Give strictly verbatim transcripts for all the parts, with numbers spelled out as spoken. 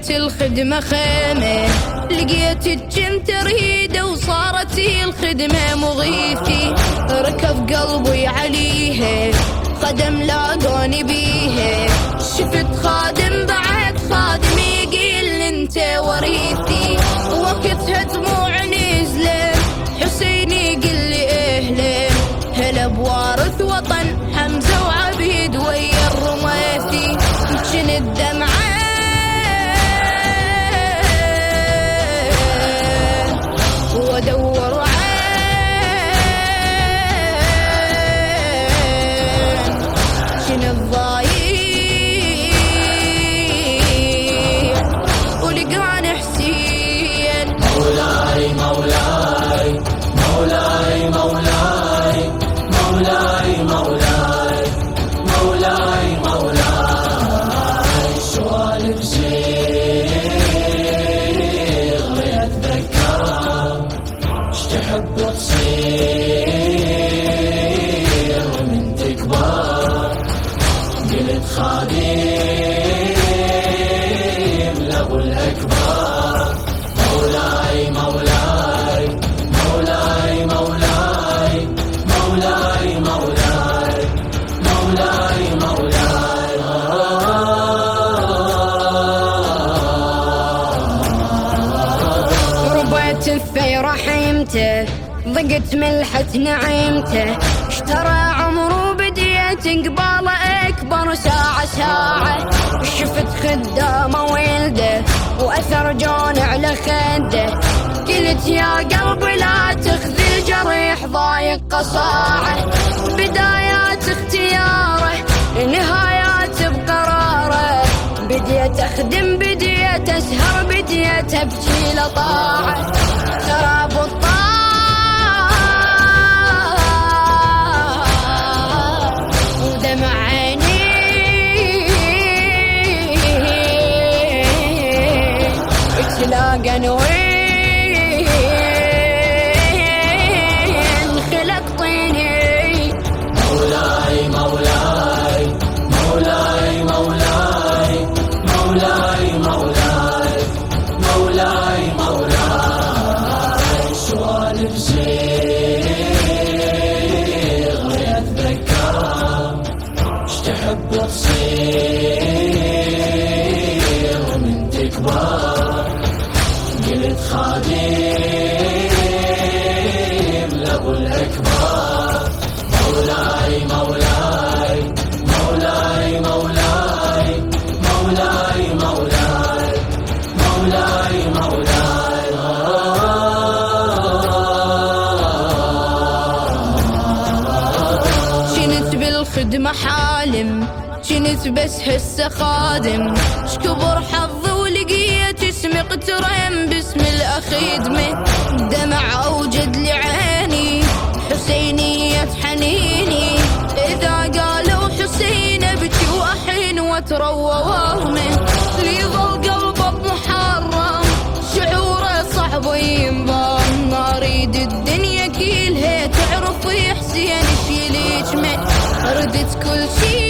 لقيت الخدمة خيمة، لقيتك كنت رهيدة وصارت الخدمة مغيثتي. ركض قلبي عليها خدم لاقوني بيها، شفت خادم بعد خادم يقيل انت وريثتي. وقتها دموع نزلت حسين يقل لي اهله، هلا بوارث وطن حمزة وعبيد ويا الرماثي. كن الدمعة وادور عين، كن الضايع ولقاني حسين. مولاي مولاي مولاي مولاي مولاي مولاي مولاي مولاي سوالف زيغ يتذكرها، اشتحب تصير من تكبر. قلت خادم لابو الاكبر. مولاي مولاي مولاي مولاي مولاي مولاي مولاي مولاي ربيت الثير حيمته، ضقت ملحة نعيمته. اشترى عمره بديت قباله اكبر ساعة ساعة. شفت خدامه ولده واثر جون على خده، قلت يا قلبي لا تخذي الجريح ضايق قصاعه. بدايات اختياره نهايات بقراره، بديت اخدم بديت اسهر بديت ابكي لطاعه. ترى بطال ودمع عيني تلاقى نوين خلق طيني. مولاي مولاي مولاي مولاي مولاي مولاي مولاي مولاي سوالف زيغ يتذكرها، اشتحب تصير من تكبر. قلت خادم لابو الاكبر. مولاي مولاي مولاي مولاي مولاي مولاي مولاي مولاي كنت بالخدمة حالم، كنت بس هسه خادم. شكبر حظي ولقيت اسمي اقترن باسم الاخدمة. دمع اوجد لي عيني حسينية حنيني، اذا قالوا حسين ابكي واحين واتروى وهمه. لي ظل قلبه بمحرم شعوره صعب ينضم، اريد الدنيا كلها تعرف يا حسين شي يجمع. ردت كل شي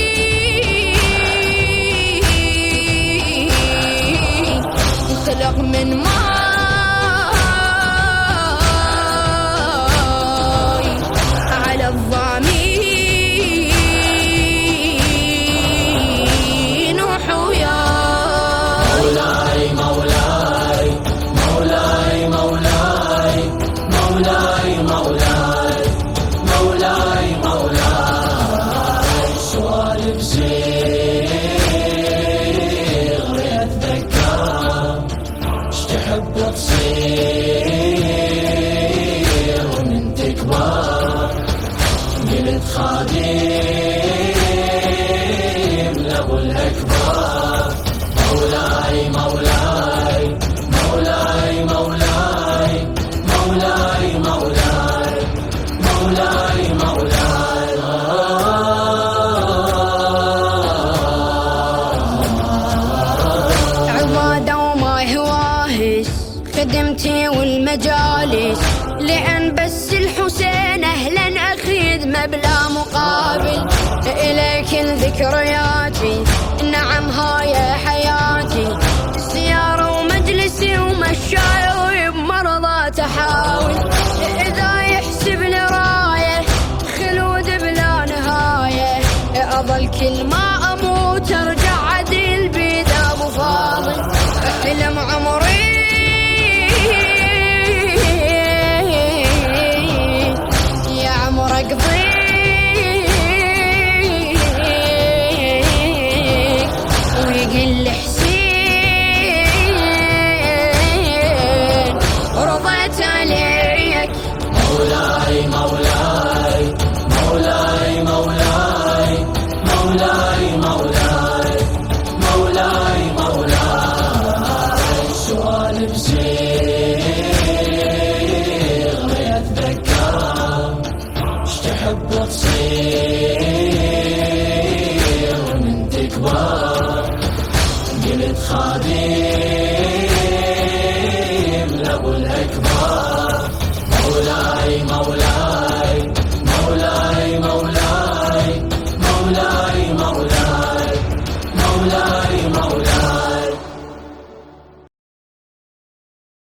خلق من ماي على الضامين وحوياي. مولاي مولاي مولاي مولاي مولاي مولاي مولاي مولاي سوالف زيغ يتذكرها، اشتحب تصير من تكبر. قلت خادم لابو الاكبر. مولاي مولاي مولاي مولاي مولاي مولاي مولاي مولاي عبادة وما هواهس خدمتي والمجالس، لأن بس الحسين أهلا أخدمه بلا مقابل. إليك ذكرياتي نعم هاي حياتي، عمري يا عمر اقضي ويقل حسين رضيت عليك. مولاي مولاي مولاي مولاي مولاي مولاي مولاي مولاي سؤال بصيغ يتذكر اش تحب تصير من تكبر قلت خادم لابو الاكبر. مولاي مولاي